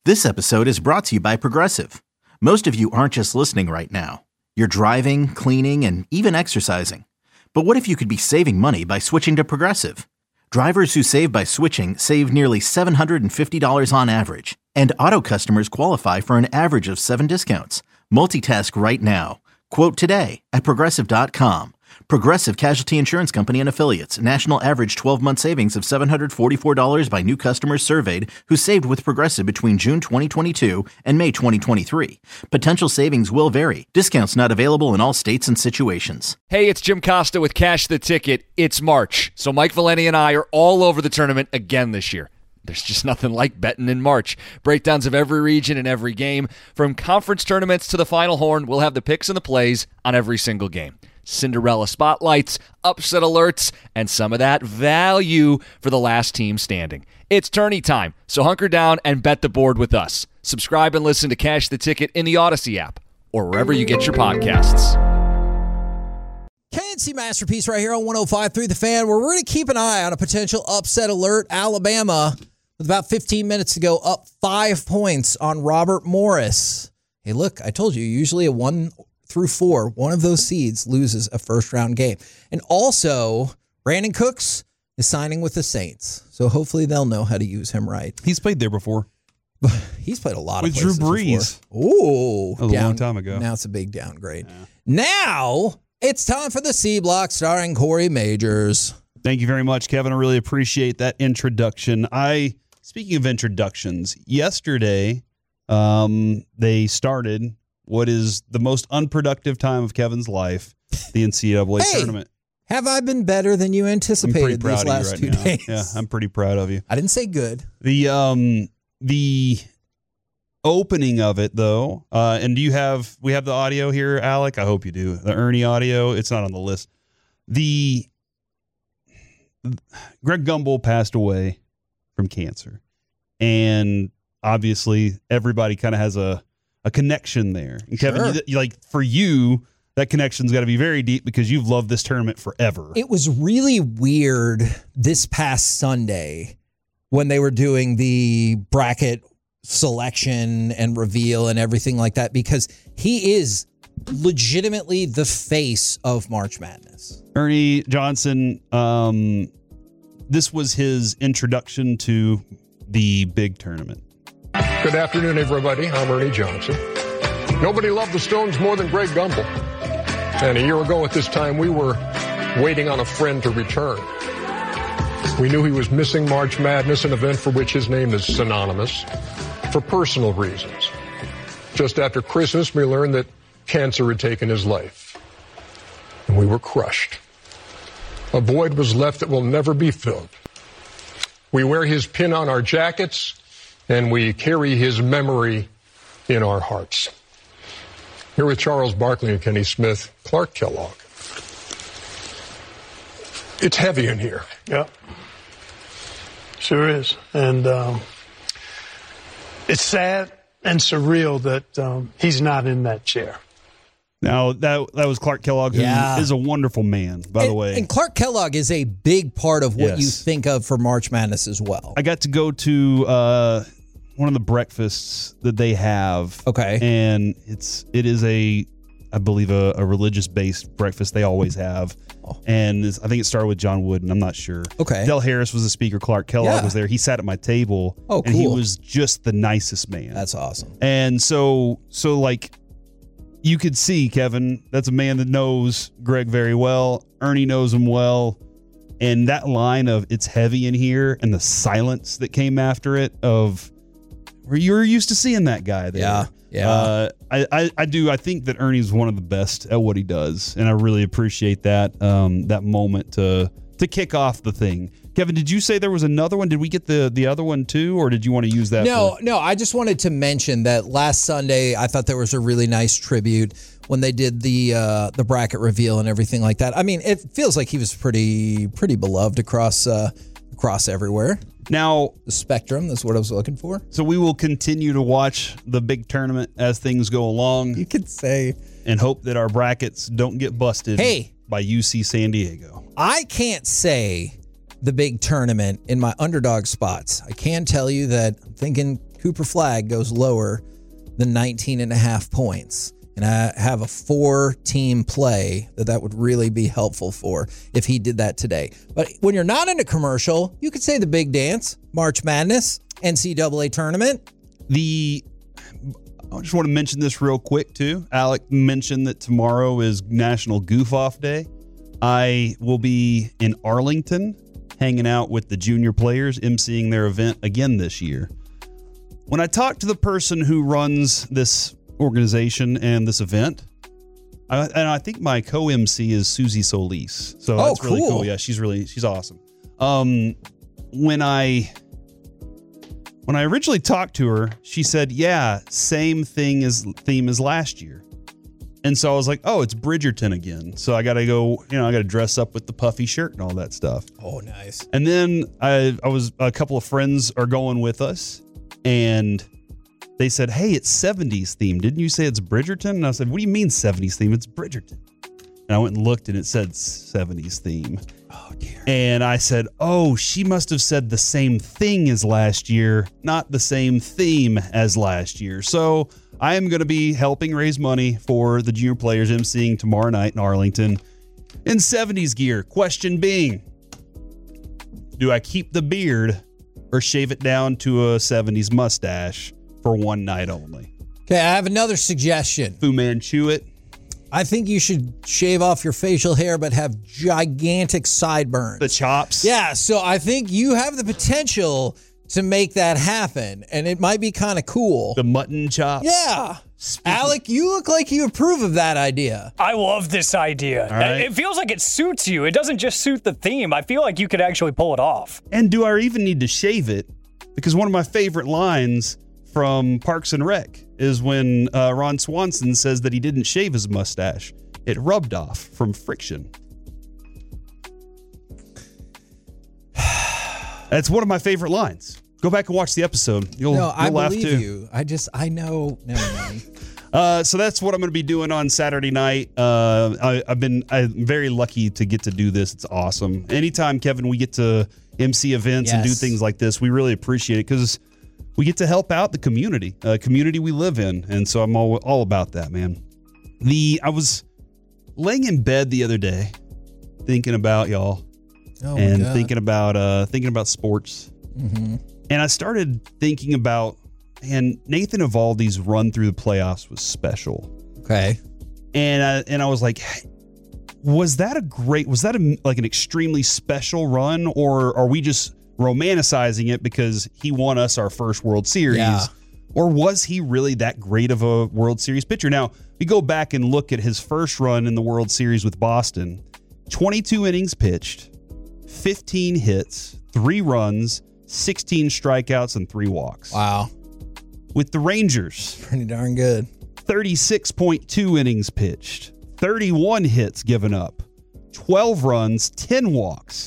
This episode is brought to you by Progressive. Most of you aren't just listening right now. You're driving, cleaning, and even exercising. But what if you could be saving money by switching to Progressive? Drivers who save by switching save nearly $750 on average. And auto customers qualify for an average of 7 discounts. Multitask right now. Quote today at Progressive.com. Progressive Casualty Insurance Company and Affiliates. National average 12-month savings of $744 by new customers surveyed who saved with Progressive between June 2022 and May 2023. Potential savings will vary. Discounts not available in all states and situations. Hey, it's Jim Costa with Cash the Ticket. It's March, so Mike Valeni and I are all over the tournament again this year. There's just nothing like betting in March. Breakdowns of every region and every game. From conference tournaments to the Final Horn, we'll have the picks and the plays on every single game. Cinderella spotlights, upset alerts, and some of that value for the last team standing. It's tourney time, so hunker down and bet the board with us. Subscribe and listen to Cash the Ticket in the Odyssey app or wherever you get your podcasts. KNC Masterpiece right here on 105.3 The Fan, where we're going to keep an eye on a potential upset alert. Alabama, with about 15 minutes to go, up 5 points on Robert Morris. Hey, look, I told you, usually a 1 through 4, one of those seeds loses a first-round game. And also, Brandon Cooks is signing with the Saints, so hopefully they'll know how to use him right. He's played there before. He's played a lot with of places Drew Brees. Ooh, that was a long time ago. Now it's a big downgrade. Yeah. Now it's time for the C Block starring Corey Majors. Thank you very much, Kevin. I really appreciate that introduction. Speaking of introductions, yesterday they started what is the most unproductive time of Kevin's life, the NCAA tournament. Have I been better than you anticipated these last 2 days? Yeah, I'm pretty proud of you. I didn't say good. The opening of it, though, and we have the audio here, Alec? I hope you do. The Ernie audio, it's not on the list. Greg Gumbel passed away from cancer, and obviously everybody kind of has a connection there. And Kevin, for you, that connection's got to be very deep because you've loved this tournament forever. It was really weird this past Sunday when they were doing the bracket selection and reveal and everything like that, because he is legitimately the face of March Madness. Ernie Johnson, this was his introduction to the big tournament. Good afternoon, everybody. I'm Ernie Johnson. Nobody loved the Stones more than Greg Gumbel. And a year ago at this time, we were waiting on a friend to return. We knew he was missing March Madness, an event for which his name is synonymous, for personal reasons. Just after Christmas, we learned that cancer had taken his life. And we were crushed. A void was left that will never be filled. We wear his pin on our jackets, and we carry his memory in our hearts. Here with Charles Barkley and Kenny Smith, Clark Kellogg. It's heavy in here. Yeah, sure is. And it's sad and surreal that he's not in that chair. Now, that was Clark Kellogg, who is a wonderful man, by the way. And Clark Kellogg is a big part of what you think of for March Madness as well. I got to go to one of the breakfasts that they have. Okay. And it is I believe, a religious-based breakfast they always have. Oh. And I think it started with John Wooden. I'm not sure. Okay. Del Harris was the speaker. Clark Kellogg was there. He sat at my table. Oh, cool. And he was just the nicest man. That's awesome. And so like, you could see, Kevin, that's a man that knows Greg very well. Ernie knows him well. And that line of "it's heavy in here" and the silence that came after it of where you're used to seeing that guy there. Yeah. I think that Ernie's one of the best at what he does, and I really appreciate that moment to kick off the thing. Kevin, did you say there was another one? Did we get the other one too, or did you want to use that? No. I just wanted to mention that last Sunday I thought there was a really nice tribute when they did the bracket reveal and everything like that. I mean, it feels like he was pretty beloved across everywhere. Now, the spectrum, that's what I was looking for. So we will continue to watch the big tournament as things go along. You could say. And hope that our brackets don't get busted by UC San Diego. I can't say the big tournament in my underdog spots. I can tell you that I'm thinking Cooper Flagg goes lower than 19.5 points. And I have a 4-team play that would really be helpful for if he did that today. But when you're not in a commercial, you could say the big dance, March Madness, NCAA tournament. I just want to mention this real quick, too. Alec mentioned that tomorrow is National Goof Off Day. I will be in Arlington hanging out with the junior players, emceeing their event again this year. When I talked to the person who runs this organization and this event, and I think my co-MC is Susie Solis. So that's really cool. Yeah, she's awesome. When I originally talked to her, she said, yeah, same theme as last year. And so I was like, oh, it's Bridgerton again. So I got to go, I got to dress up with the puffy shirt and all that stuff. Oh, nice. And then I was, a couple of friends are going with us, and they said, hey, it's 70s theme. Didn't you say it's Bridgerton? And I said, what do you mean 70s theme? It's Bridgerton. And I went and looked, and it said 70s theme. Oh, dear. And I said, oh, she must have said the same thing as last year, not the same theme as last year. So I am going to be helping raise money for the junior players emceeing tomorrow night in Arlington in 70s gear. Question being, do I keep the beard or shave it down to a 70s mustache for one night only? Okay, I have another suggestion. Fu Manchu it. I think you should shave off your facial hair, but have gigantic sideburns. The chops. Yeah, so I think you have the potential to make that happen, and it might be kind of cool. The mutton chops. Yeah. Alec, you look like you approve of that idea. I love this idea. Right. It feels like it suits you. It doesn't just suit the theme. I feel like you could actually pull it off. And do I even need to shave it? Because one of my favorite lines from Parks and Rec is when Ron Swanson says that he didn't shave his mustache. It rubbed off from friction. That's one of my favorite lines. Go back and watch the episode. You'll I laugh believe too. you. I know. Never mind. So that's what I'm going to be doing on Saturday night. I'm very lucky to get to do this. It's awesome. Anytime, Kevin, we get to MC events and do things like this, we really appreciate it because we get to help out the community we live in. And so I'm all about that, man. I was laying in bed the other day thinking about y'all and thinking about sports. Mm-hmm. And I started thinking about, and Nathan Eovaldi's run through the playoffs was special. Okay. And I was like, was that like an extremely special run, or are we just romanticizing it because he won us our first World Series? Yeah. Or was he really that great of a World Series pitcher? Now, we go back and look at his first run in the World Series with Boston. 22 innings pitched, 15 hits, 3 runs, 16 strikeouts, and 3 walks. Wow. With the Rangers, Pretty darn good. 36.2 innings pitched, 31 hits given up, 12 runs, 10 walks,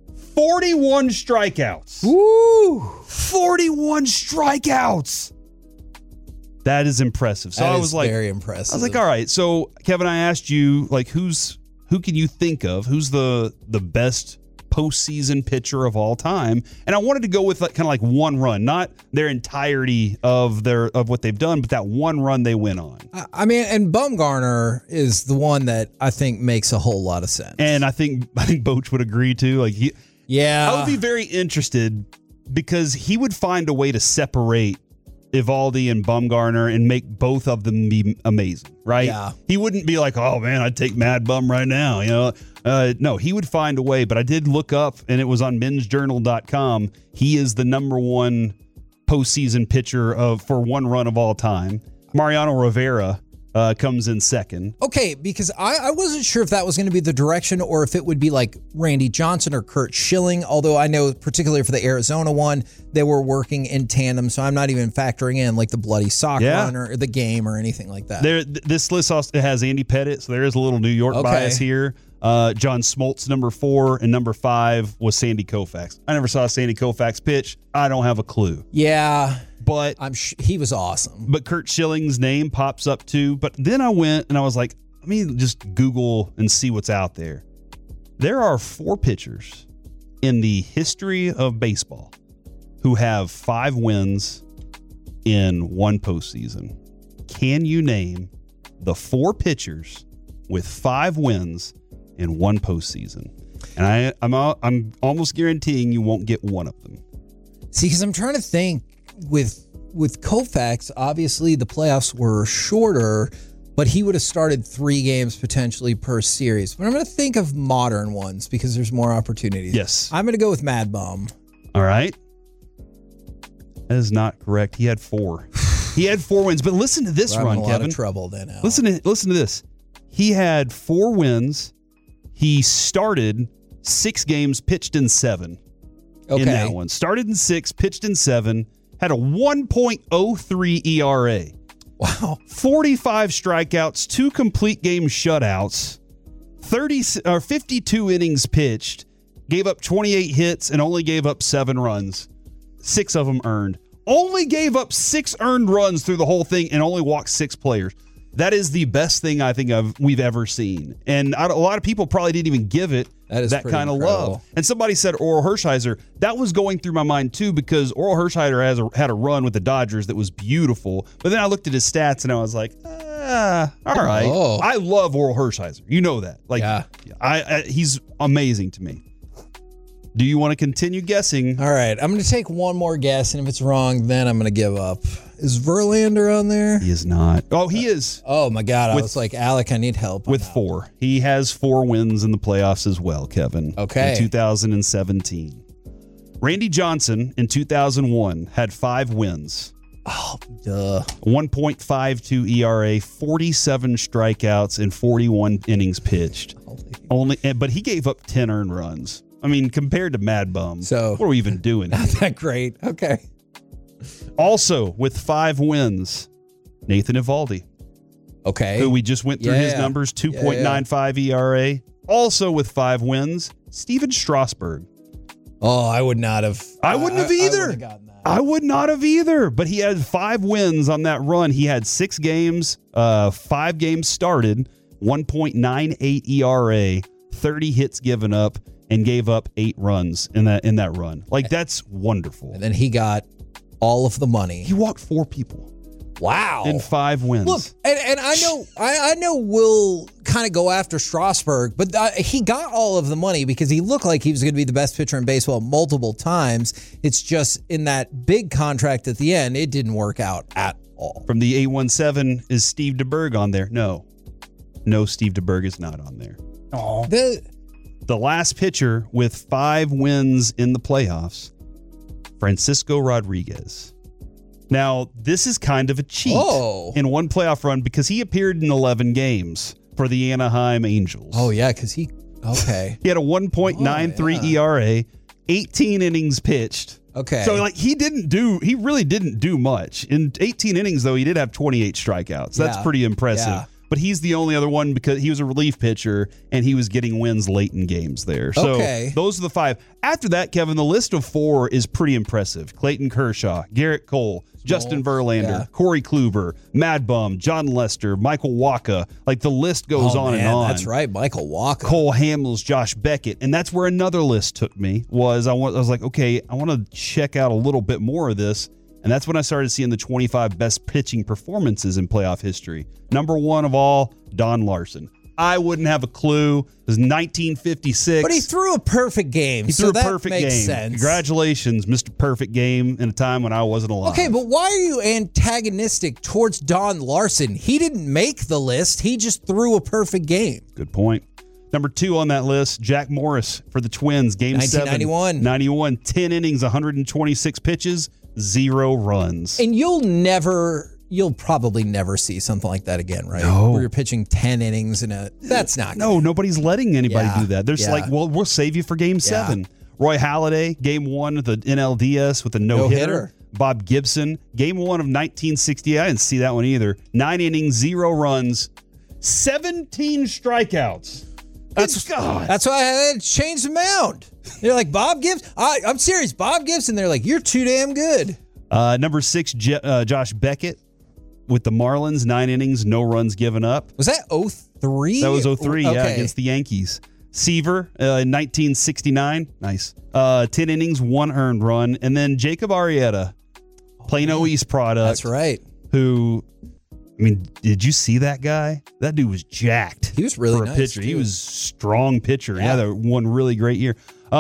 41 strikeouts. Woo! 41 strikeouts. That is impressive. So I was like, very impressive. I was like, all right. So Kevin, I asked you, like, who can you think of? Who's the best postseason pitcher of all time? And I wanted to go with kind of like one run, not their entirety of what they've done, but that one run they went on. I mean, and Bumgarner is the one that I think makes a whole lot of sense. And I think Boch would agree too. Like, I would be very interested because he would find a way to separate Eovaldi and Bumgarner and make both of them be amazing, right? Yeah. He wouldn't be like, oh man, I'd take Mad Bum right now, no, he would find a way. But I did look up, and it was on mensjournal.com. He is the number one postseason pitcher for one run of all time. Mariano Rivera comes in second. Okay, because I wasn't sure if that was going to be the direction or if it would be like Randy Johnson or Curt Schilling, although I know particularly for the Arizona one, they were working in tandem, so I'm not even factoring in like the bloody sock run or the game or anything like that. This list also has Andy Pettitte, so there is a little New York bias here. John Smoltz, number 4, and number 5 was Sandy Koufax. I never saw Sandy Koufax pitch. I don't have a clue. Yeah. But he was awesome. But Curt Schilling's name pops up too. But then I went and I was like, let me just Google and see what's out there. There are 4 pitchers in the history of baseball who have 5 wins in one postseason. Can you name the 4 pitchers with 5 wins in one postseason? And I'm almost guaranteeing you won't get one of them. See, because I'm trying to think with Koufax, obviously the playoffs were shorter, but he would have started 3 games potentially per series. But I'm going to think of modern ones because there's more opportunities. Yes. I'm going to go with Mad Bum. All right. That is not correct. He had 4. He had 4 wins. But listen to this run, I'm in a Kevin. lot of trouble then, Al. Listen to this. He had 4 wins. He started 6 games, pitched in 7 in that one. Started in 6, pitched in 7, had a 1.03 ERA. Wow. 45 strikeouts, 2 complete game shutouts, 52 innings pitched, gave up 28 hits and only gave up 7 runs. 6 of them earned. Only gave up 6 earned runs through the whole thing and only walked 6 players. That is the best thing I think we've ever seen. And a lot of people probably didn't even give it that kind of love. And somebody said Oral Hershiser. That was going through my mind too, because Oral Hershiser had a run with the Dodgers that was beautiful. But then I looked at his stats and I was like, all right. Oh. I love Oral Hershiser. You know that. Like, yeah. He's amazing to me. Do you want to continue guessing? All right. I'm going to take one more guess, and if it's wrong, then I'm going to give up. Is Verlander on there? He is not. Oh, he is. Oh, my God. I was like, Alec, I need help. With 4. He has 4 wins in the playoffs as well, Kevin. Okay. In 2017. Randy Johnson in 2001 had 5 wins. Oh, duh. 1.52 ERA, 47 strikeouts, and 41 innings pitched. But he gave up 10 earned runs. I mean, compared to Mad Bum, so what are we even doing? Not that great. Okay. Also, with 5 wins, Nathan Eovaldi. Okay. Who we just went through his numbers, 2.95 ERA. Also with 5 wins, Steven Strasburg. Oh, I would not have. I wouldn't have either. I would not have either. But he had 5 wins on that run. He had 6 games, 5 games started, 1.98 ERA, 30 hits given up, and gave up 8 runs in that run. Like, that's wonderful. And then he got all of the money. He walked 4 people. Wow. In 5 wins. Look, and I know we'll kind of go after Strasburg, but he got all of the money because he looked like he was going to be the best pitcher in baseball multiple times. It's just in that big contract at the end, it didn't work out at all. From the 817, is Steve DeBerg on there? No, Steve DeBerg is not on there. Oh. The last pitcher with 5 wins in the playoffs, Francisco Rodriguez. Now, this is kind of a cheat in one playoff run because he appeared in 11 games for the Anaheim Angels. Oh, yeah, because he had a 1.93 ERA, 18 innings pitched. Okay. So, like, he really didn't do much. In 18 innings, though, he did have 28 strikeouts. That's pretty impressive. Yeah. But he's the only other one because he was a relief pitcher and he was getting wins late in games there. So those are the 5. After that, Kevin, the list of 4 is pretty impressive. Clayton Kershaw, Garrett Cole, Justin Verlander, Corey Kluber, Mad Bum, John Lester, Michael Wacha. Like, the list goes on and on. That's right, Michael Wacha. Cole Hamels, Josh Beckett. And that's where another list took me. I was like, okay, I want to check out a little bit more of this. And that's when I started seeing the 25 best pitching performances in playoff history. Number 1 of all, Don Larson. I wouldn't have a clue. It was 1956. But he threw a perfect game. He threw a perfect game. Sense. Congratulations, Mr. Perfect Game, in a time when I wasn't alive. Okay, but why are you antagonistic towards Don Larson? He didn't make the list. He just threw a perfect game. Good point. Number 2 on that list, Jack Morris for the Twins. Game 1991. 91. 10 innings, 126 pitches, 0 runs. And you'll probably never see something like that again, right? No. Where you're pitching 10 innings that's not good. No, nobody's letting anybody do that. They're just like, well, we'll save you for game 7. Roy Halladay, game 1 of the NLDS with a no-hitter. Bob Gibson, game 1 of 1968. I didn't see that one either. 9 innings, 0 runs, 17 strikeouts. That's why I had to change the mound. They're like, Bob Gibson. I'm serious. Bob Gibson. They're like, you're too damn good. Number 6, Josh Beckett with the Marlins. 9 innings, no runs given up. Was that 03? That was 03, against the Yankees. Seaver in 1969. Nice. 10 innings, 1 earned run. And then Jacob Arrieta Plano East product. That's right. Who, I mean, did you see that guy? That dude was jacked. He was really for a nice, pitcher. too. He was a strong pitcher. Yeah. Yeah, that one really great year.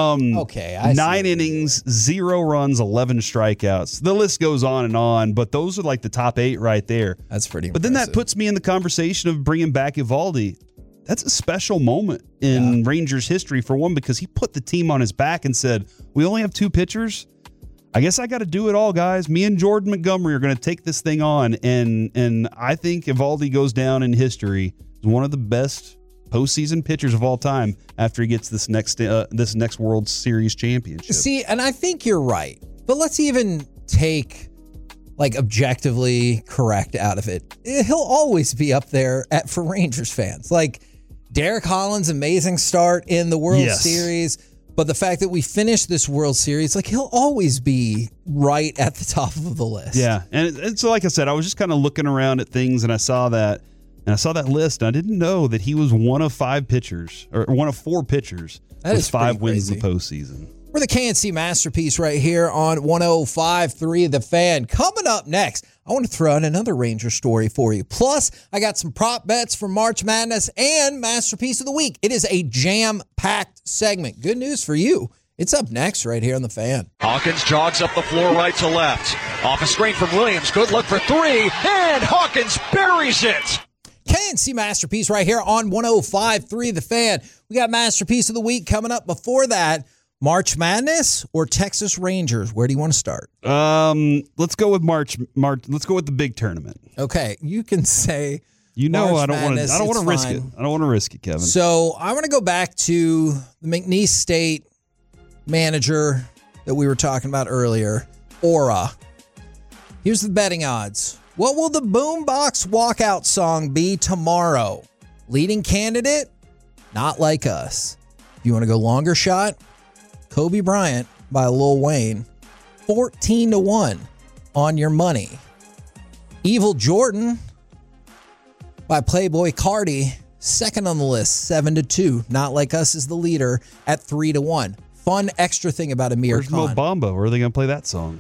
Okay, I see 9 what you're innings, 0 runs, 11 strikeouts. The list goes on, but those are like the top 8 right there. That's pretty But then that impressive. puts me in the conversation of bringing back Eovaldi. That's a special moment in Rangers history, for one, because he put the team on his back and said, we only have 2 pitchers. I guess I got to do it all, guys. Me and Jordan Montgomery are going to take this thing on. And I think Eovaldi goes down in history as one of the best postseason pitchers of all time after he gets this next World Series championship. See, and I think you're right. But let's even take like objectively correct out of it. He'll always be up there for Rangers fans. Like Derek Holland's amazing start in the World Series. But the fact that we finished this World Series, like he'll always be right at the top of the list. Yeah. And so like I said, I was just kind of looking around at things and I saw that list, and I didn't know that he was one of 5 pitchers, or one of 4 pitchers with 5 wins in the postseason. We're the KNC Masterpiece right here on 105.3 The Fan. Coming up next, I want to throw in another Ranger story for you. Plus, I got some prop bets for March Madness and Masterpiece of the Week. It is a jam-packed segment. Good news for you. It's up next right here on The Fan. Hawkins jogs up the floor right to left. Off a screen from Williams. Good look for 3. And Hawkins buries it. KNC Masterpiece right here on 105.3 The Fan. We got Masterpiece of the Week coming up. Before that, March Madness or Texas Rangers? Where do you want to start? Let's go with March. Let's go with the big tournament. Okay, you can say. You know, March I don't want to. I don't want to risk it. I don't want to risk it, Kevin. So I want to go back to the McNeese State manager that we were talking about earlier, Aura. Here's the betting odds. What will the Boombox walkout song be tomorrow? Leading candidate, Not Like Us. If you want to go longer shot, Kobe Bryant by Lil Wayne, 14-1 on your money. Evil Jordan by Playboi Carti, second on the list, 7-2. Not Like Us is the leader at 3-1. Fun extra thing about Amir Where's Khan. Mo Bamba? Where are they going to play that song?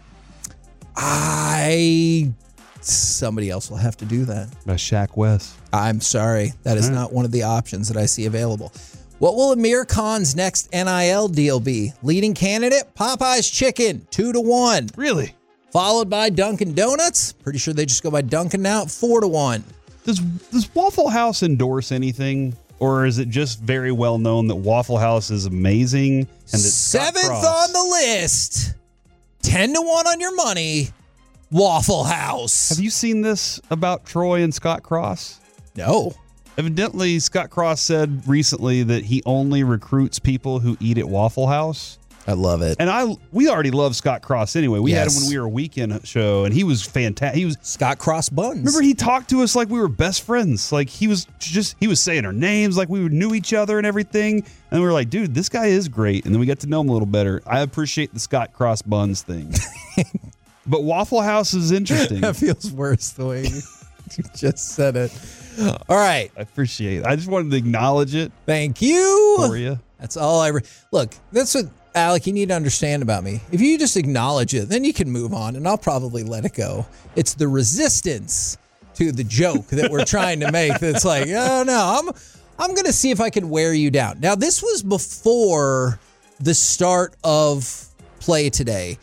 Somebody else will have to do that. By Shaq West. I'm sorry. That is not one of the options that I see available. What will Amir Khan's next NIL deal be? Leading candidate, Popeye's Chicken, 2-1. Really? Followed by Dunkin' Donuts. Pretty sure they just go by Dunkin' now, 4-1. Does Waffle House endorse anything? Or is it just very well known that Waffle House is amazing? And that Scott 7th Cross, on the list, 10-1 on your money, Waffle House. Have you seen this about Troy and Scott Cross? No. Evidently, Scott Cross said recently that he only recruits people who eat at Waffle House. I love it. And we already love Scott Cross anyway. We had him Yes. when we were a weekend show, and he was fantastic. He was Scott Cross Buns. Remember, he talked to us like we were best friends. Like he was saying our names like we knew each other and everything. And we were like, dude, this guy is great. And then we got to know him a little better. I appreciate the Scott Cross Buns thing. But Waffle House is interesting. That feels worse the way you just said it. All right. I appreciate it. I just wanted to acknowledge it Thank you. for you. That's all look, that's what, Alec, you need to understand about me. If you just acknowledge it, then you can move on, and I'll probably let it go. It's the resistance to the joke that we're trying to make that's like, oh, no, I'm going to see if I can wear you down. Now, this was before the start of play today.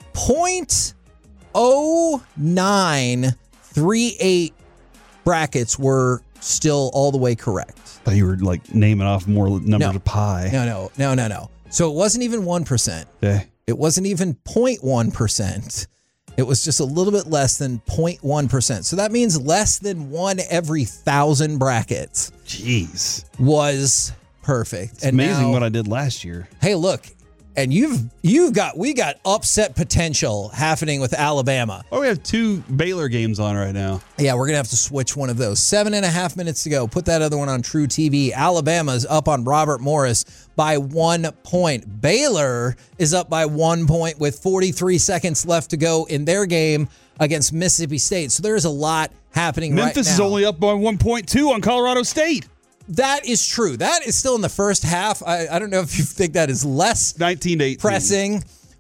0.0938 brackets were still all the way correct. Thought you were like naming off more numbers of pi. No. So it wasn't even 1%. Okay. It wasn't even 0.1%. It was just a little bit less than 0.1%. So that means less than 1 every 1,000 brackets Jeez. was perfect. It's amazing what I did last year. Hey, look, and we got upset potential happening with Alabama. Oh, we have 2 Baylor games on right now. Yeah, we're going to have to switch one of those. 7.5 minutes to go. Put that other one on True TV. Alabama's up on Robert Morris by 1 point. Baylor is up by 1 point with 43 seconds left to go in their game against Mississippi State. So there's a lot happening right now. Memphis is only up by 1.2 on Colorado State. That is true. That is still in the first half. I don't know if you think that is less 19-18 pressing,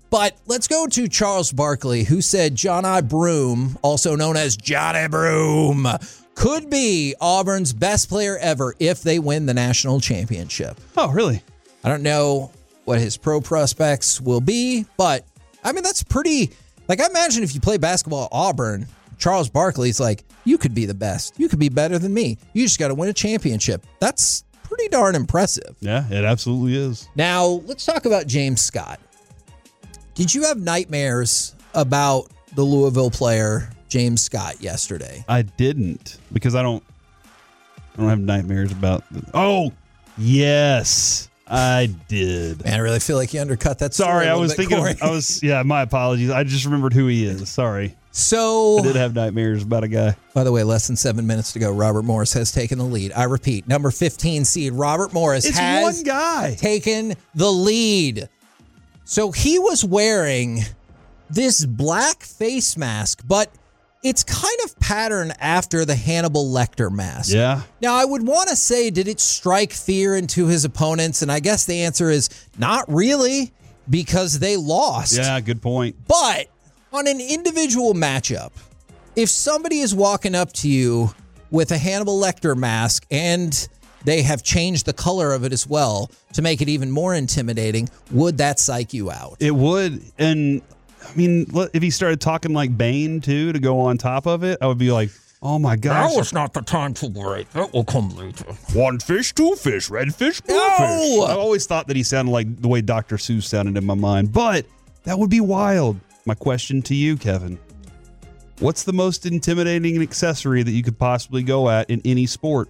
But let's go to Charles Barkley, who said Johni Broome, also known as Johnny Broome, could be Auburn's best player ever if they win the national championship. Oh, really? I don't know what his pro prospects will be, but I mean, that's pretty. Like, I imagine if you play basketball at Auburn, Charles Barkley's like, you could be the best. You could be better than me. You just got to win a championship. That's pretty darn impressive. Yeah, it absolutely is. Now, let's talk about James Scott. Did you have nightmares about the Louisville player, James Scott, yesterday? I didn't, because I don't have nightmares about Oh, yes, I did. Man, I really feel like you undercut that story. Sorry, a I little was bit, thinking Corey. yeah, my apologies. I just remembered who he is. Sorry. So, I did have nightmares about a guy. By the way, less than 7 minutes to go. Robert Morris has taken the lead. I repeat, number 15 seed Robert Morris has one guy taken the lead. So he was wearing this black face mask, but it's kind of patterned after the Hannibal Lecter mask. Yeah. Now, I would want to say, did it strike fear into his opponents? And I guess the answer is not really, because they lost. Yeah, good point. But on an individual matchup, if somebody is walking up to you with a Hannibal Lecter mask and they have changed the color of it as well to make it even more intimidating, would that psych you out? It would. And I mean, if he started talking like Bane too to go on top of it, I would be like, oh my gosh. Now is not the time to worry. That will come later. One fish, two fish, red fish, blue fish. I always thought that he sounded like the way Dr. Seuss sounded in my mind, but that would be wild. My question to you, Kevin, what's the most intimidating accessory that you could possibly go at in any sport?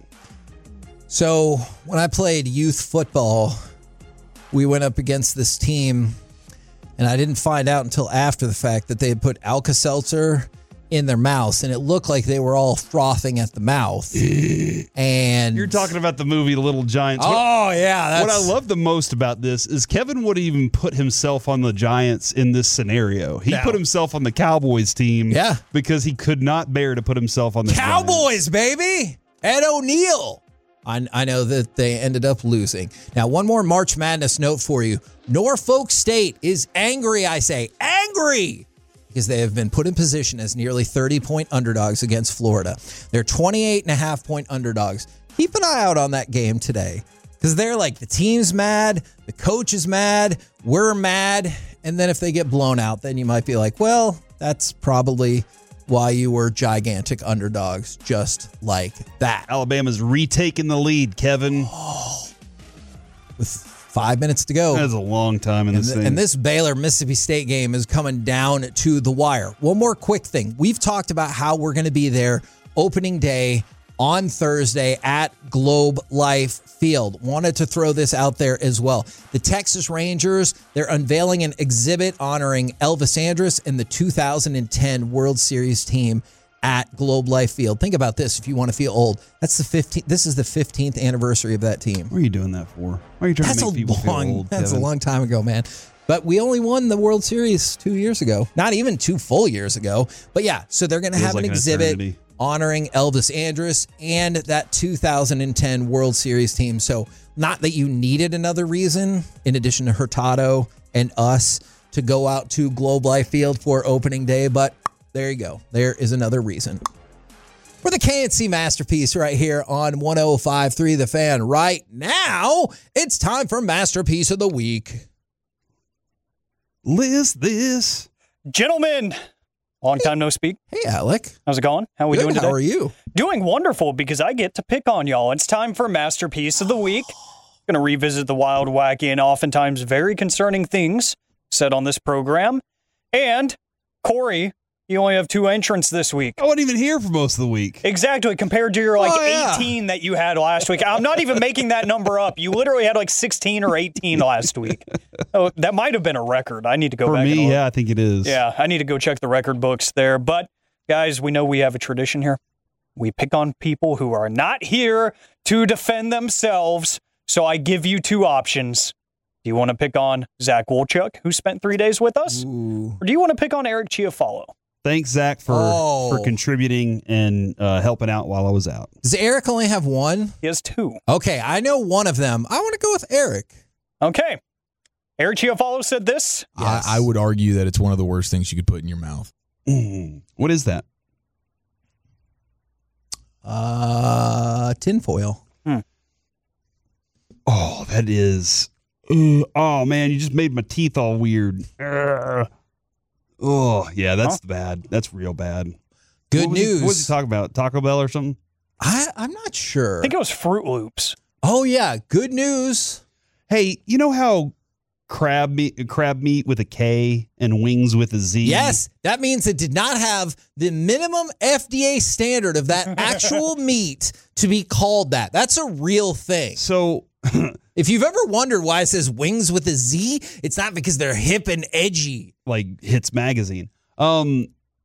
So when I played youth football, we went up against this team, and I didn't find out until after the fact that they had put Alka-Seltzer in their mouths, and it looked like they were all frothing at the mouth. And you're talking about the movie Little Giants. Oh, yeah. What I love the most about this is Kevin would even put himself on the Giants in this scenario. He put himself on the Cowboys team because he could not bear to put himself on the Cowboys, baby! Ed O'Neill. I know that they ended up losing. Now, one more March Madness note for you. Norfolk State is angry, I say, angry, because they have been put in position as nearly 30-point underdogs against Florida. They're 28.5-point underdogs. Keep an eye out on that game today, because they're like, the team's mad, the coach is mad, we're mad, and then if they get blown out, then you might be like, well, that's probably why you were gigantic underdogs, just like that. Alabama's retaking the lead, Kevin. With 5 minutes to go. That's a long time in this thing. And this Baylor-Mississippi State game is coming down to the wire. One more quick thing. We've talked about how we're going to be there opening day on Thursday at Globe Life Field. Wanted to throw this out there as well. The Texas Rangers, they're unveiling an exhibit honoring Elvis Andrus and the 2010 World Series team at Globe Life Field. Think about this if you want to feel old. That's the 15th. This is the 15th anniversary of that team. What are you doing that for? Why are you trying to make people feel old, That's Kevin? a long time ago, man. But we only won the World Series 2 years ago. Not even 2 full years ago. But yeah, so they're going to have like an an exhibit eternity. honoring Elvis Andrus and that 2010 World Series team. So not that you needed another reason, in addition to Hurtado and us, to go out to Globe Life Field for opening day, but there you go. There is another reason. For the KNC Masterpiece right here on 105.3 The Fan. Right now, it's time for Masterpiece of the Week. List this. Gentlemen, long time no speak. Hey, Alec. How's it going? How are we Good. doing today? How are you? Doing wonderful, because I get to pick on y'all. It's time for Masterpiece of the Week. Going to revisit the wild, wacky, and oftentimes very concerning things said on this program. And, Corey, you only have 2 entrants this week. I wasn't even here for most of the week. Exactly, compared to your 18 that you had last week. I'm not even making that number up. You literally had 16 or 18 last week. Oh, that might have been a record. I need to go For back and me, look. yeah, I think it is. Yeah, I need to go check the record books there. But, guys, we know we have a tradition here. We pick on people who are not here to defend themselves. So I give you 2 options. Do you want to pick on Zach Wolchuk, who spent 3 days with us? Ooh. Or do you want to pick on Eric Chiafalo? Thanks, Zach, for contributing and helping out while I was out. Does Eric only have 1? He has 2. Okay, I know one of them. I want to go with Eric. Okay. Eric Chiafalo said this. Yes. I would argue that it's one of the worst things you could put in your mouth. What is that? Tinfoil. Oh, that is. Oh, man, you just made my teeth all weird. Oh, yeah, that's bad. That's real bad. Good news. What was he talking about? Taco Bell or something? I'm not sure. I think it was Fruit Loops. Oh, yeah. Good news. Hey, you know how crab meat with a K and wings with a Z? Yes, that means it did not have the minimum FDA standard of that actual meat to be called that. That's a real thing. So if you've ever wondered why it says wings with a Z, it's not because they're hip and edgy. Like Hits Magazine. No,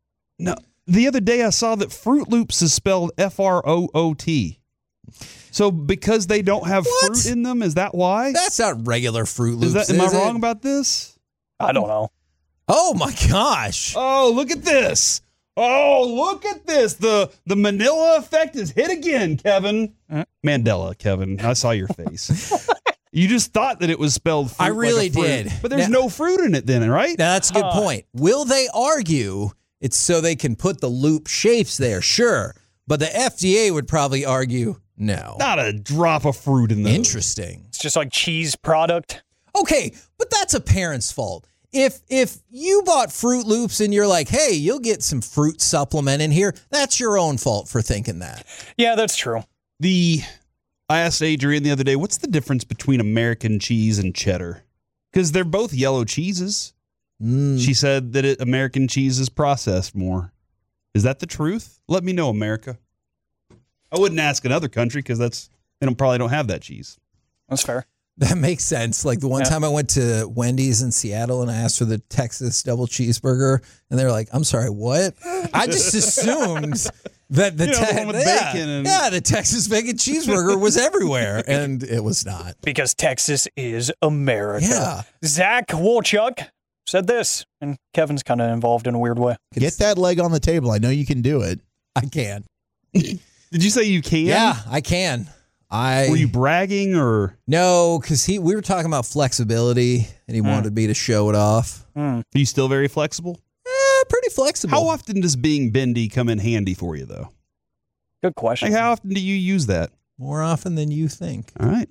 the other day I saw that Fruit Loops is spelled F-R-O-O-T. So because they don't have fruit in them, is that why? That's not regular Fruit Loops. Am I wrong about this? I don't know. Oh my gosh. Oh, look at this. Oh, look at this. The Manila effect is hit again, Kevin. Mandela, Kevin. I saw your face. You just thought that it was spelled fruit. I really like a fruit. did. But there's no fruit in it then, right? Now, that's a good point. Will they argue it's so they can put the loop shapes there? Sure. But the FDA would probably argue no. Not a drop of fruit in there. Interesting. It's just like cheese product. Okay, but that's a parent's fault. If you bought Fruit Loops and you're like, hey, you'll get some fruit supplement in here, that's your own fault for thinking that. Yeah, that's true. I asked Adrienne the other day, what's the difference between American cheese and cheddar? Because they're both yellow cheeses. She said that American cheese is processed more. Is that the truth? Let me know, America. I wouldn't ask another country because they probably don't have that cheese. That's fair. That makes sense. Like the one time I went to Wendy's in Seattle and I asked for the Texas double cheeseburger, and they were like, "I'm sorry, what?" I just assumed that the the Texas bacon cheeseburger was everywhere, and it was not. Because Texas is America. Yeah. Zach Wolchuk said this, and Kevin's kind of involved in a weird way. Get that leg on the table. I know you can do it. I can. Did you say you can? Yeah, I can. Were you bragging or? No, because we were talking about flexibility, and he wanted me to show it off. Are you still very flexible? Pretty flexible. How often does being bendy come in handy for you, though? Good question. Like, how often do you use that? More often than you think. All right.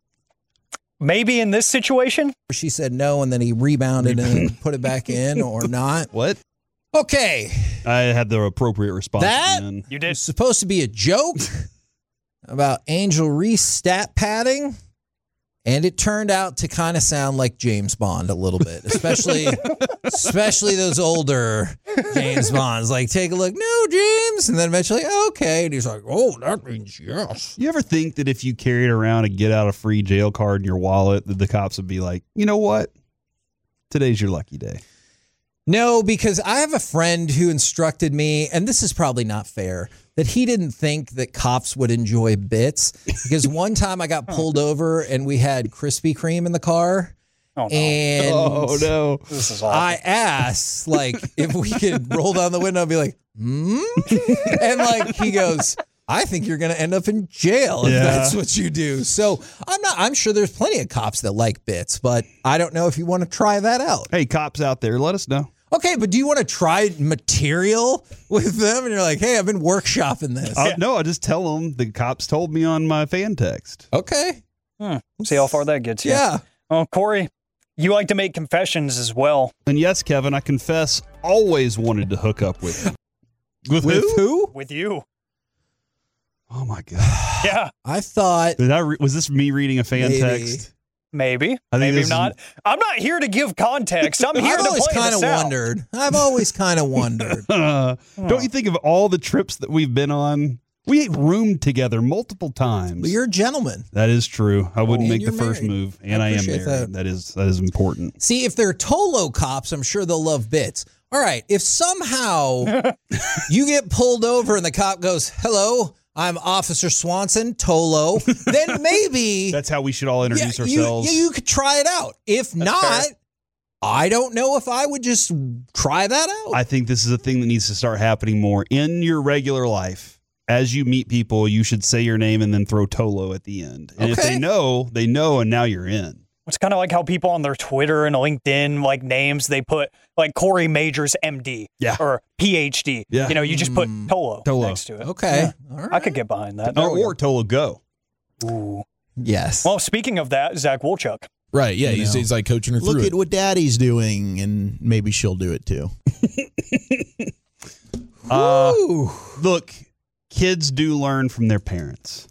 Maybe in this situation? She said no, and then he rebounded and put it back in, or not. What? Okay. I had the appropriate response. That you did. was supposed to be a joke about Angel Reese stat padding, and it turned out to kind of sound like James Bond a little bit, especially those older James Bonds. Like, take a look, no, James, and then eventually, okay, and he's like, oh, that means yes. You ever think that if you carried around a get out of free jail card in your wallet, that the cops would be like, you know what? Today's your lucky day. No, because I have a friend who instructed me, and this is probably not fair, that he didn't think that cops would enjoy bits. Because one time I got pulled over and we had Krispy Kreme in the car. Oh, no. And no. This is awful. I asked, like, if we could roll down the window and be like, And, like, he goes, I think you're going to end up in jail if that's what you do. So I'm sure there's plenty of cops that like bits, but I don't know if you want to try that out. Hey, cops out there, let us know. Okay, but do you want to try material with them? And you're like, hey, I've been workshopping this. No, I just tell them the cops told me on my fan text. Okay. See how far that gets you. Yeah. Oh, Corey, you like to make confessions as well. And yes, Kevin, I confess, always wanted to hook up with you. With who? With you. Oh, my God. Yeah. I thought. Was this me reading a fan text? Maybe. I think Maybe not. I'm not here to give context. I'm here to play this out. I've always kind of wondered. Don't you think of all the trips that we've been on? We roomed together multiple times. But you're a gentleman. That is true. I wouldn't make the first married. move, and I am married. That is important. See, if they're Tolo cops, I'm sure they'll love bits. All right, if somehow you get pulled over and the cop goes, hello, I'm Officer Swanson, Tolo, then maybe... That's how we should all introduce ourselves. You could try it out. If not, I don't know if I would just try that out. I think this is a thing that needs to start happening more in your regular life. As you meet people, you should say your name and then throw Tolo at the end. And if they know, and now you're in. It's kind of like how people on their Twitter and LinkedIn, like names, they put like Corey Majors, MD, or PhD. Yeah. You know, you just put Tolo next to it. Okay. Yeah. All right. I could get behind that. Or Tolo Go. Ooh. Yes. Well, speaking of that, Zach Wolchuk. Right, yeah, he's like coaching her through Look it. at what Daddy's doing, and maybe she'll do it too. Look, kids do learn from their parents.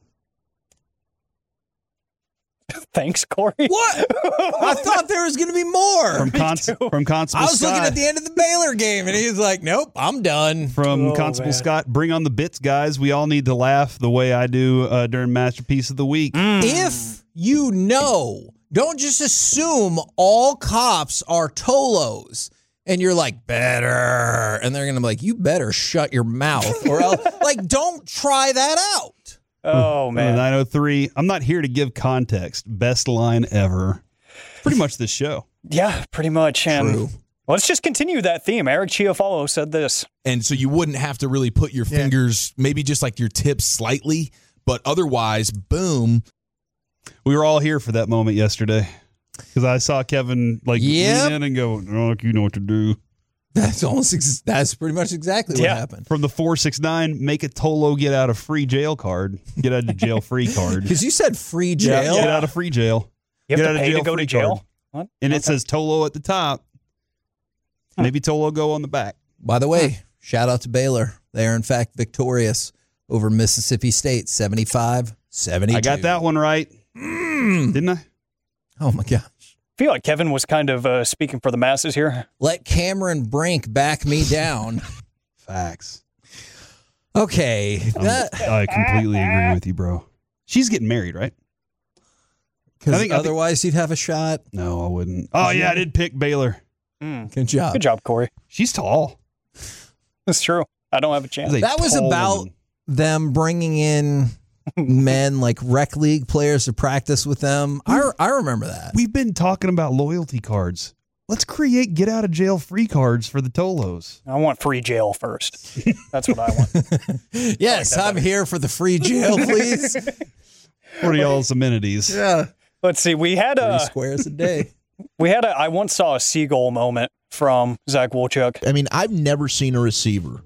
Thanks, Corey. What? I thought there was going to be more. From Constable I was looking Scott. at the end of the Baylor game, and he was like, nope, I'm done. From Constable Scott, bring on the bits, guys. We all need to laugh the way I do during Masterpiece of the Week. If you know, don't just assume all cops are Tolos. And you're like, better. And they're going to be like, you better shut your mouth. Or else, like, don't try that out. Oh, man. 903. I'm not here to give context. Best line ever. Pretty much this show. Yeah, pretty much. And True. let's just continue that theme. Eric Chiafalo said this. And so you wouldn't have to really put your fingers, maybe just like your tips slightly, but otherwise, boom. We were all here for that moment yesterday. Because I saw Kevin lean in and go, oh, you know what to do. That's that's pretty much exactly what happened. From the 469, make a Tolo get out of free jail card. Get out of jail free card. Because you said free jail. Yeah, get out of free jail. You get have out to of pay to go free to jail? card. What? And it says Tolo at the top. Maybe Tolo go on the back. By the way, shout out to Baylor. They are, in fact, victorious over Mississippi State, 75-72. I got that one right. Didn't I? Oh, my gosh. I feel like Kevin was kind of speaking for the masses here. Let Cameron Brink back me down. Facts. Okay. I completely agree with you, bro. She's getting married, right? Because otherwise you'd have a shot. No, I wouldn't. Oh, yeah, I did pick Baylor. Good job. Good job, Corey. She's tall. That's true. I don't have a chance. That was about them bringing in men like rec league players to practice with them. I remember that. We've been talking about loyalty cards. Let's create get out of jail free cards for the Tolos. I want free jail first. That's what I want. Yes, I'm here for the free jail, please. What are y'all's amenities? Yeah. Let's see. We had 3 squares a day. I once saw a seagull moment from Zach Wolchuk. I mean, I've never seen a receiver.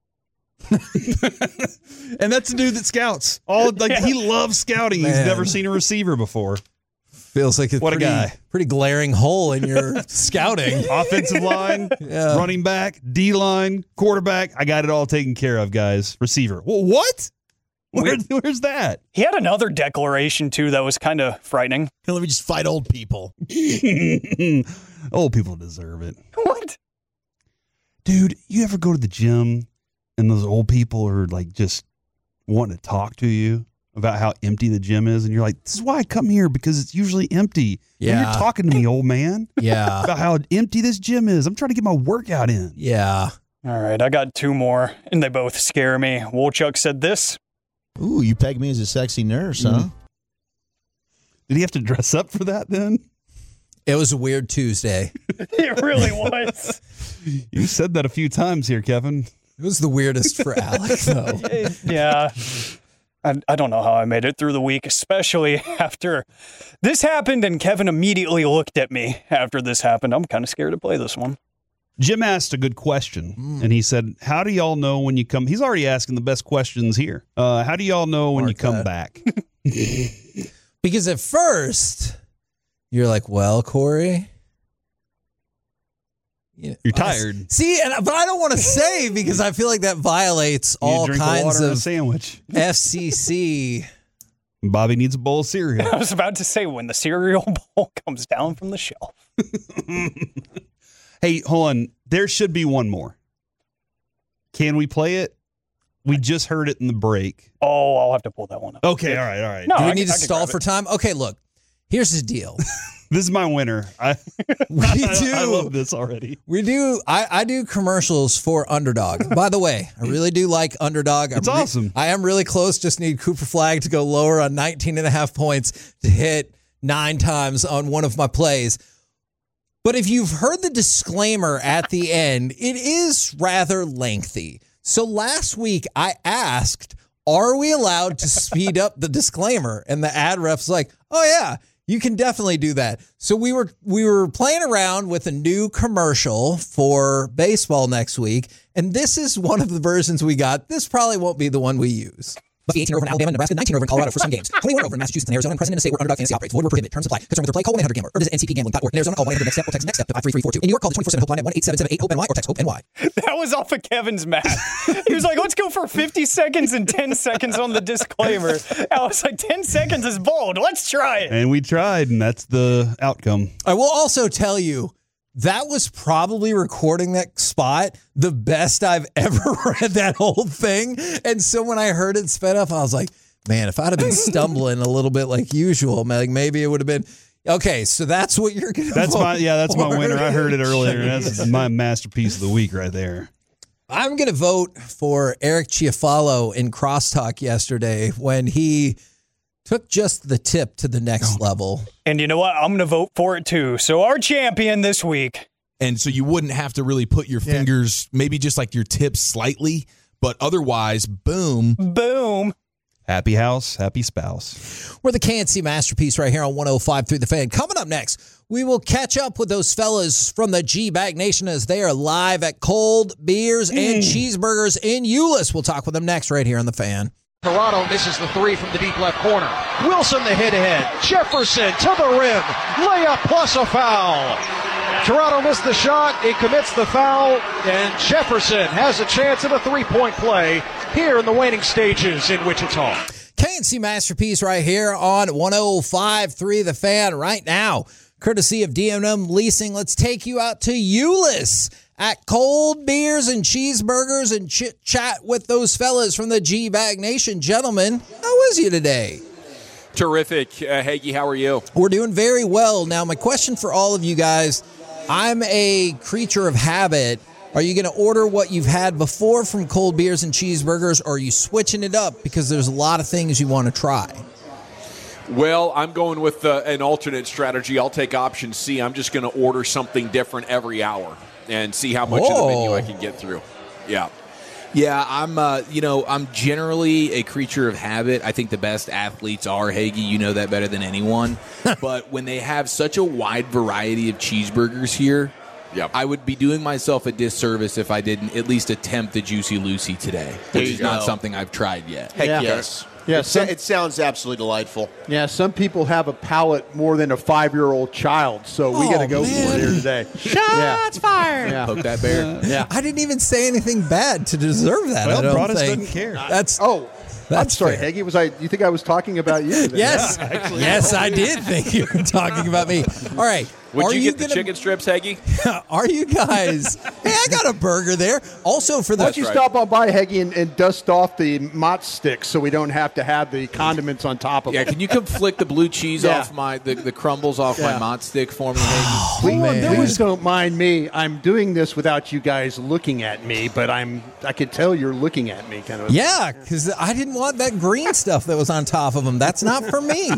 And that's a dude that scouts. He loves scouting. Man. He's never seen a receiver before. Feels like a What a guy. pretty glaring hole in your scouting. Offensive line, running back, D-line, quarterback. I got it all taken care of, guys. Receiver. Well, what? Where's that? He had another declaration, too, that was kind of frightening. Let me just fight old people. Old people deserve it. What? Dude, you ever go to the gym and those old people are like just wanting to talk to you about how empty the gym is? And you're like, this is why I come here, because it's usually empty. Yeah. And you're talking to me, old man. Yeah. About how empty this gym is. I'm trying to get my workout in. Yeah. All right, I got 2 more, and they both scare me. Wolchuk said this. Ooh, you pegged me as a sexy nurse, huh? Did he have to dress up for that then? It was a weird Tuesday. It really was. You said that a few times here, Kevin. It was the weirdest for Alec, though. Yeah. I don't know how I made it through the week, especially after this happened and Kevin immediately looked at me after this happened. I'm kind of scared to play this one. Jim asked a good question, and he said, how do y'all know when you come? He's already asking the best questions here. How do y'all know when you come back? Because at first, you're like, well, Corey, you're tired. See, but I don't want to say because I feel like that violates all drink kinds water and of a sandwich. FCC. Bobby needs a bowl of cereal. I was about to say when the cereal bowl comes down from the shelf. Hey, hold on. There should be one more. Can we play it? We just heard it in the break. Oh, I'll have to pull that one up. Okay, all right. No, Do we I need to can stall grab for it. time? Okay, look. Here's the deal. This is my winner. I love this already. We do. I do commercials for Underdog. By the way, I really do like Underdog. It's awesome. I am really close. Just need Cooper Flag to go lower on 19.5 points to hit 9 times on one of my plays. But if you've heard the disclaimer at the end, it is rather lengthy. So last week I asked, are we allowed to speed up the disclaimer? And the ad rep's like, oh yeah, You can definitely do that. So we were playing around with a new commercial for baseball next week, and this is one of the versions we got. This probably won't be the one we use. Must be 18 over in Alabama, Nebraska, 19 over in Colorado for some games. 21 over in Massachusetts and Arizona, and present in a state where underdog fantasy operates. Void where prohibited. Terms apply. Concerned with their play, call 1-800-GAMBLER or visit ncpgambling.org. In Arizona, call 1-800-NEXT-STEP or text NEXT-STEP to 53342. In New York, call the 24/7 helpline at 1-877-8-HOPE-NY or text HOPE-NY. That was off of Kevin's math. He was like, let's go for 50 seconds and 10 seconds on the disclaimer. I was like, 10 seconds is bold. Let's try it. And we tried, and that's the outcome. I will also tell you, that was probably recording that spot the best I've ever read that whole thing. And so when I heard it sped up, I was like, man, if I'd have been stumbling a little bit like usual, like maybe it would have been okay. So that's what you're going to. That's my winner. I heard it earlier. That's my masterpiece of the week right there. I'm going to vote for Eric Chiafalo in Crosstalk yesterday when he took just the tip to the next level. And you know what? I'm going to vote for it too. So our champion this week. And so you wouldn't have to really put your fingers, maybe just like your tips slightly, but otherwise, boom. Boom. Happy house, happy spouse. We're the KNC Masterpiece right here on 105.3 The Fan. Coming up next, we will catch up with those fellas from the G-Bag Nation as they are live at Cold Beers and Cheeseburgers in Euless. We'll talk with them next right here on The Fan. Toronto misses the three from the deep left corner. Wilson the hit ahead. Jefferson to the rim. Layup plus a foul. Toronto missed the shot. He commits the foul. And Jefferson has a chance at a three-point play here in the waning stages in Wichita. KNC Masterpiece right here on 105.3 The Fan right now. Courtesy of D&M Leasing, let's take you out to Euless at Cold Beers and Cheeseburgers and chit-chat with those fellas from the G-Bag Nation. Gentlemen, how is you today? Terrific. Hagee, how are you? We're doing very well. Now, my question for all of you guys, I'm a creature of habit. Are you going to order what you've had before from Cold Beers and Cheeseburgers, or are you switching it up because there's a lot of things you want to try? Well, I'm going with an alternate strategy. I'll take option C. I'm just going to order something different every hour and see how much of the menu I can get through. Yeah. Yeah, I'm generally a creature of habit. I think the best athletes are, Hagee, you know that better than anyone. But when they have such a wide variety of cheeseburgers here, I would be doing myself a disservice if I didn't at least attempt the Juicy Lucy today, which is not something I've tried yet. Heck yes. Yeah, it sounds absolutely delightful. Yeah, some people have a palate more than a 5-year-old child, so we got to go for it here today. Shots fired! Yeah. Poke that bear. Yeah, I didn't even say anything bad to deserve that. Well, I don't Broadus think. doesn't care. That's I'm sorry, fair. Hagee. You think I was talking about you? Yes, yes, I did think you were talking about me. All right. Would you get the chicken strips, Hagee? Are you guys? Hey, I got a burger there. Also for the. Why don't you stop on by, Hagee, and dust off the mott sticks so we don't have to have the condiments on top of Yeah, them? can you come flick the blue cheese off the crumbles off my mott stick for me, Hagee? Please don't mind me. I'm doing this without you guys looking at me, but I could tell you're looking at me, kind of. Yeah, because I didn't want that green stuff that was on top of them. That's not for me.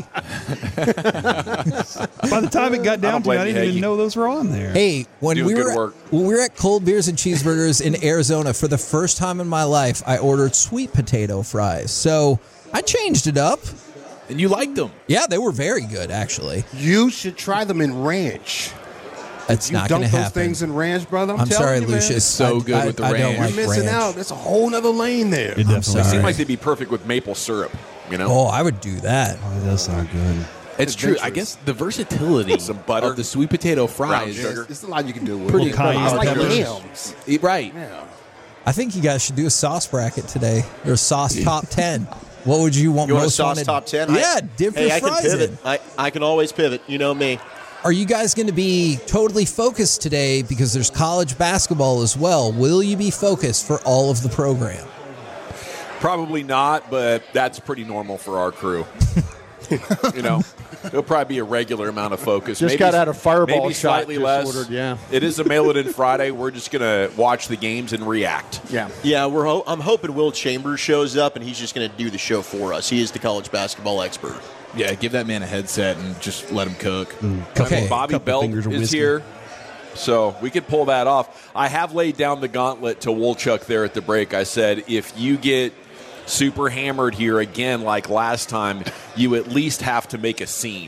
By the time it got down to me, I didn't even know those were on there. Hey, when we were at Cold Beers and Cheeseburgers in Arizona for the first time in my life, I ordered sweet potato fries. So I changed it up. And you liked them? Yeah, they were very good, actually. You should try them in ranch. That's not going to happen. Those things in ranch, brother. I'm sorry, telling you, Lucius. man. It's so good with the ranch. You're missing out. There's a whole nother lane there. They seem like they'd be perfect with maple syrup. You know? Oh, I would do that. Oh, it does sound good. It's true. I guess the versatility of the sweet potato fries. There's a lot you can do with Pretty it. cayenne It's like peppers. yams. Right. Yeah. I think you guys should do a sauce bracket today. Or a sauce top 10. What would you want You want a most sauce wanted? top 10? Yeah, dip your I can fries pivot. in. I can always pivot. You know me. Are you guys going to be totally focused today because there's college basketball as well? Will you be focused for all of the program? Probably not, but that's pretty normal for our crew. You know, it'll probably be a regular amount of focus. Just got out of Fireball maybe shot, slightly just less. ordered, yeah. It is a mail-it-in Friday. We're just going to watch the games and react. Yeah. I'm hoping Will Chambers shows up and he's just going to do the show for us. He is the college basketball expert. Yeah, give that man a headset and just let him cook. Okay. Bobby Belt is here, so we could pull that off. I have laid down the gauntlet to Wolchuk there at the break. I said, if you get super hammered here again like last time, you at least have to make a scene.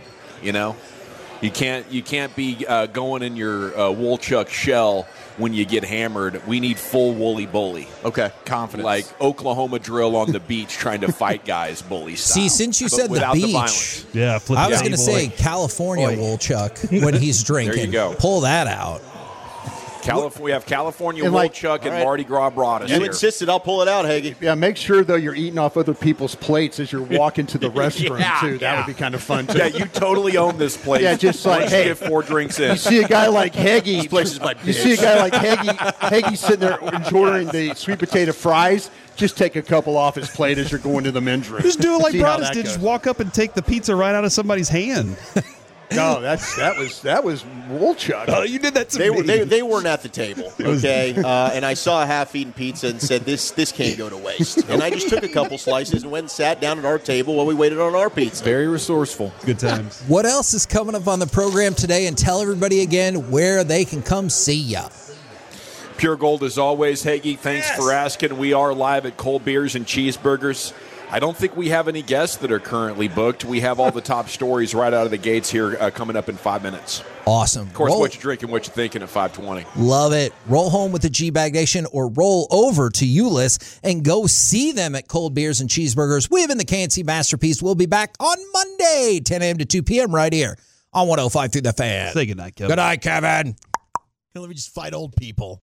You know, you can't be going in your Woolchuck shell when you get hammered. We need full woolly bully. Okay, confidence. Like Oklahoma drill on the beach trying to fight guys bully style. See, since you said the without the beach, violence. Yeah, I was going to say California Woolchuck when he's drinking. There you go. Pull that out. We have California And like- Woolchuck and all right. Mardi Gras brought us You here. insisted. I'll pull it out, Hagee. Yeah, make sure though you're eating off other people's plates as you're walking to the restroom Yeah, too. That yeah. would be kind of fun too. Yeah, you totally own this place. Yeah, just like, Once you hey, get 4 drinks in. You see a guy like Hagee. This place is my You bitch. see a guy like Hagee sitting there enjoying the sweet potato fries. Just take a couple off his plate as you're going to the men's room. Just do it like See how Broadus that did. goes. Just walk up and take the pizza right out of somebody's hand. No, that was Woolchuck. Oh, you did that to They me. they weren't at the table, okay? And I saw a half-eaten pizza and said, this can't go to waste. And I just took a couple slices and went and sat down at our table while we waited on our pizza. Very resourceful. Good times. What else is coming up on the program today? And tell everybody again where they can come see ya. Pure Gold as always. Hagee, thanks for asking. We are live at Cold Beers and Cheeseburgers. I don't think we have any guests that are currently booked. We have all the top stories right out of the gates here coming up in 5 minutes. Awesome. Of course, what you're drinking, what you're thinking at 5:20. Love it. Roll home with the G-Bag Nation or roll over to Euless and go see them at Cold Beers and Cheeseburgers. We have in the KNC Masterpiece. We'll be back on Monday, 10 a.m. to 2 p.m. right here on 105 through the Fan. Say goodnight, Kevin. Good night, Kevin. Let me just fight old people.